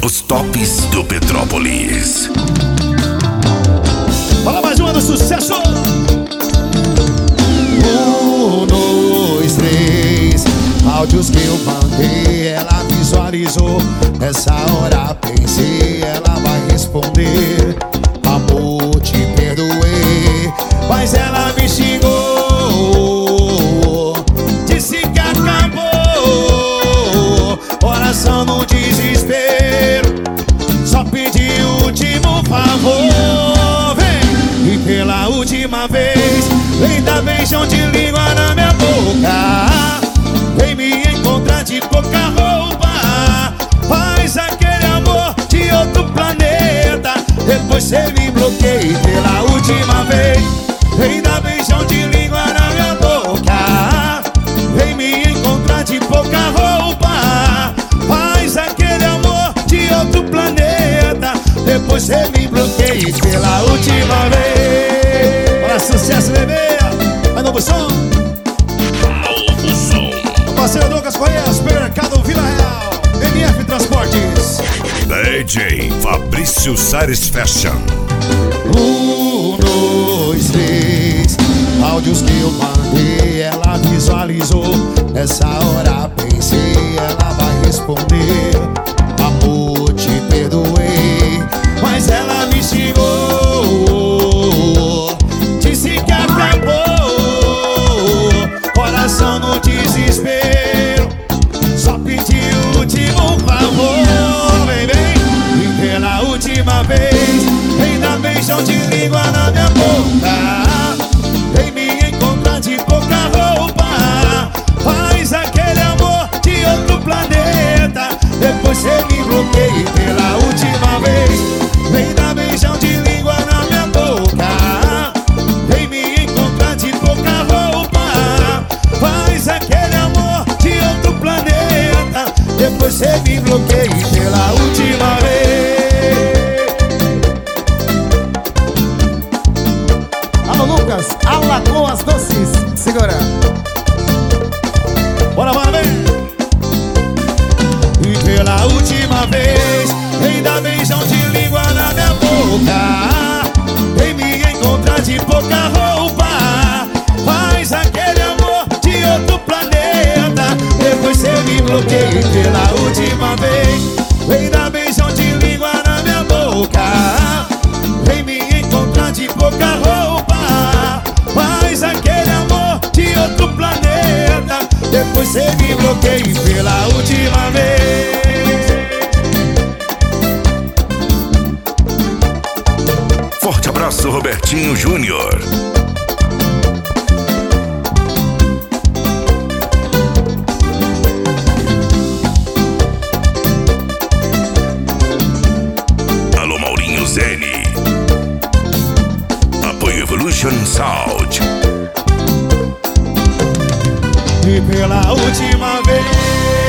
Os tops do Petrópolis. Fala mais uma do sucesso. 1, 2, 3. Áudios que eu mandei, ela visualizou. Nessa hora pensei, ela vai responder: amor, te perdoei. Mas ela me xingou, disse que acabou. Coração no desespero, só pedi o último favor. Vem, e pela última vez, vem dar beijão de língua na minha boca. Vem me encontrar de pouca roupa. Faz aquele amor de outro planeta. Depois cê me bloqueia. Pela última vez, vem dar beijão de língua na minha boca. Vem me encontrar de pouca roupa. Faz aquele amor de outro planeta. Depois cê me bloqueia. Pela última vez. Para sucesso, bebê. A novo som. Parceiro Douglas Correia, Supermercado Vila Real, MF Transportes. DJ Fabrício Sares Fashion. 1, 2, 3. Áudios que eu mandei, ela visualizou. Nessa hora pensei, ela vai responder: amor, te perdoei. Mas ela me xingou, disse que acabou. Coração no desespero, só pedi o último favor. Vem, vem, e pela última vez, vem dar beijão de língua na minha boca. Vem me encontrar de pouca roupa. Faz aquele amor de outro planeta. Depois cê me bloqueia. Pela última vez, vem dar beijão de língua na minha boca. Vem me encontrar de pouca roupa. Faz aquele amor de outro planeta. Depois cê me bloqueia. Pela última vez. Alô Lucas, Alagoas Doces. Segura. Bora, bora, vem. E pela última vez, vem dar beijão de língua na minha boca. Vem me encontrar de pouca roupa. Faz aquele amor de outro planeta. Depois cê me bloqueia. Pela última vez, vem dar beijão de língua na minha boca. Vem me encontrar de pouca roupa. Faz aquele amor de outro planeta. Depois cê me bloqueia. Pela última vez. Forte abraço, Robertinho Júnior. Alô, Maurinho Zene. Apoio Evolution Sound. E pela última vez,